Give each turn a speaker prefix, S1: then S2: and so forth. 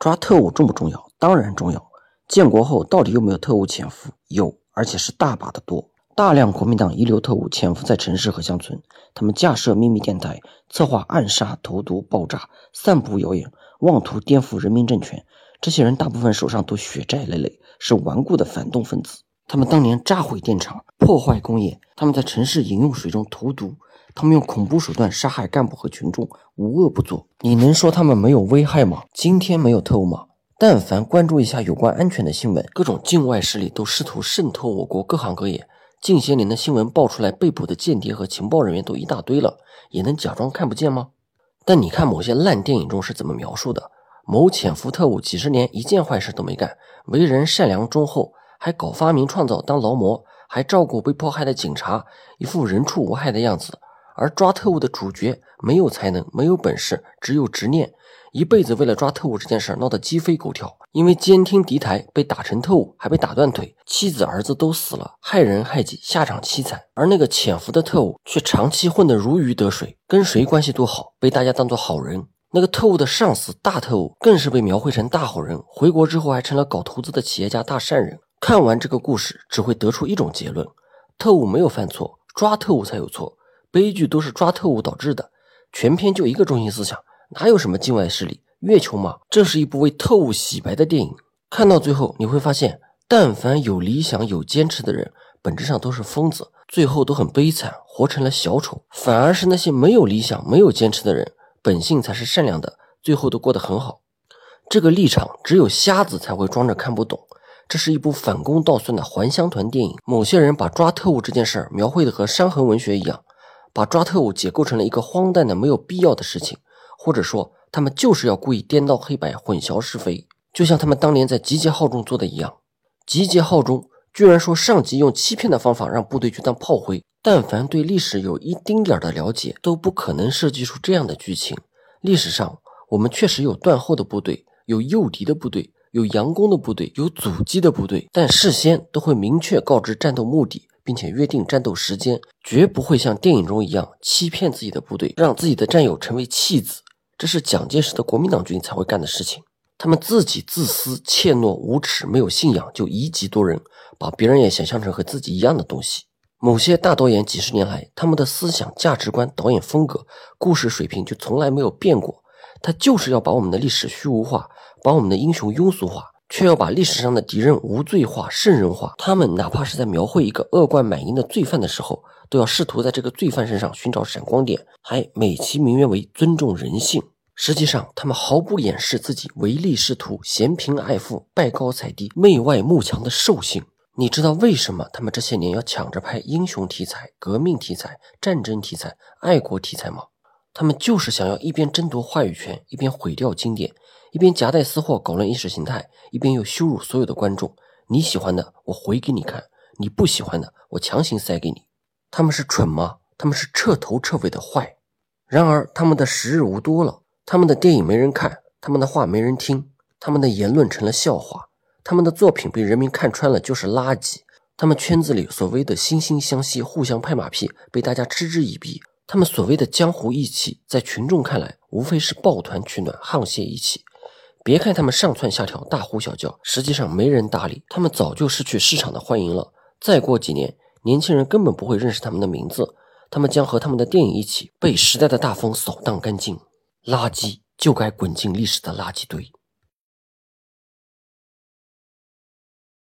S1: 抓特务重不重要？当然重要。建国后到底有没有特务潜伏？有，而且是大把的多。大量国民党遗留特务潜伏在城市和乡村，他们架设秘密电台，策划暗杀、投毒、爆炸，散布谣言，妄图颠覆人民政权。这些人大部分手上都血债累累，是顽固的反动分子。他们当年炸毁电厂，破坏工业，他们在城市饮用水中投毒，他们用恐怖手段杀害干部和群众，无恶不作。你能说他们没有危害吗？今天没有特务吗？但凡关注一下有关安全的新闻，各种境外势力都试图渗透我国各行各业。近些年的新闻爆出来被捕的间谍和情报人员都一大堆了，也能假装看不见吗？但你看某些烂电影中是怎么描述的，某潜伏特务几十年一件坏事都没干，为人善良忠厚，还搞发明创造当劳模，还照顾被迫害的警察，一副人畜无害的样子。而抓特务的主角没有才能，没有本事，只有执念，一辈子为了抓特务这件事闹得鸡飞狗跳，因为监听敌台被打成特务，还被打断腿，妻子儿子都死了，害人害己，下场凄惨。而那个潜伏的特务却长期混得如鱼得水，跟谁关系都好，被大家当作好人。那个特务的上司大特务更是被描绘成大好人，回国之后还成了搞投资的企业家大善人。看完这个故事只会得出一种结论，特务没有犯错，抓特务才有错，悲剧都是抓特务导致的。全篇就一个中心思想，哪有什么境外势力，月球嘛。这是一部为特务洗白的电影。看到最后你会发现，但凡有理想有坚持的人本质上都是疯子，最后都很悲惨，活成了小丑。反而是那些没有理想没有坚持的人，本性才是善良的，最后都过得很好。这个立场只有瞎子才会装着看不懂。这是一部反攻倒算的还乡团电影。某些人把抓特务这件事描绘的和伤痕文学一样，把抓特务解构成了一个荒诞的没有必要的事情，或者说他们就是要故意颠倒黑白，混淆是非，就像他们当年在集结号中做的一样。集结号中居然说上级用欺骗的方法让部队去当炮灰，但凡对历史有一丁点的了解，都不可能设计出这样的剧情。历史上我们确实有断后的部队，有诱敌的部队，有佯攻的部队，有阻击的部队，但事先都会明确告知战斗目的，并且约定战斗时间，绝不会像电影中一样欺骗自己的部队，让自己的战友成为弃子。这是蒋介石的国民党军才会干的事情。他们自己自私、怯懦、无耻，没有信仰，就以己度人，把别人也想象成和自己一样的东西。某些大导演几十年来，他们的思想、价值观、导演风格、故事水平就从来没有变过。他就是要把我们的历史虚无化，把我们的英雄庸俗化，却要把历史上的敌人无罪化、圣人化。他们哪怕是在描绘一个恶贯满盈的罪犯的时候，都要试图在这个罪犯身上寻找闪光点，还美其名曰为尊重人性。实际上他们毫不掩饰自己唯利是图、嫌贫爱富、拜高踩低、媚外慕强的兽性。你知道为什么他们这些年要抢着拍英雄题材、革命题材、战争题材、爱国题材吗？他们就是想要一边争夺话语权，一边毁掉经典，一边夹带私货搞乱意识形态，一边又羞辱所有的观众。你喜欢的我回给你看，你不喜欢的我强行塞给你。他们是蠢吗？他们是彻头彻尾的坏。然而他们的时日无多了，他们的电影没人看，他们的话没人听，他们的言论成了笑话，他们的作品被人民看穿了就是垃圾，他们圈子里所谓的惺惺相惜、互相拍马屁被大家嗤之以鼻，他们所谓的江湖义气在群众看来无非是抱团取暖、沆瀣一气。别看他们上蹿下跳、大呼小叫，实际上没人搭理，他们早就失去市场的欢迎了。再过几年，年轻人根本不会认识他们的名字，他们将和他们的电影一起被时代的大风扫荡干净。垃圾就该滚进历史的垃圾堆。